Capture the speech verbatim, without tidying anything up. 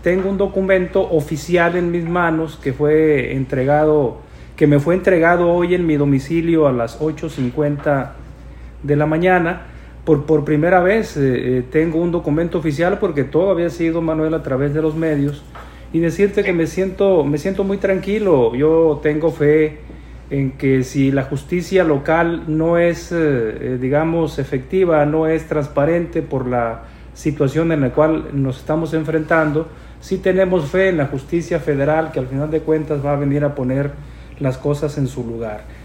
tengo un documento oficial en mis manos que fue entregado, que me fue entregado hoy en mi domicilio a las ocho cincuenta de la mañana. Por, por primera vez eh, tengo un documento oficial, porque todo había sido, Manuel, a través de los medios, y decirte que me siento, me siento muy tranquilo. Yo tengo fe en que si la justicia local no es, eh, digamos, efectiva, no es transparente por la situación en la cual nos estamos enfrentando, sí tenemos fe en la justicia federal, que al final de cuentas va a venir a poner las cosas en su lugar.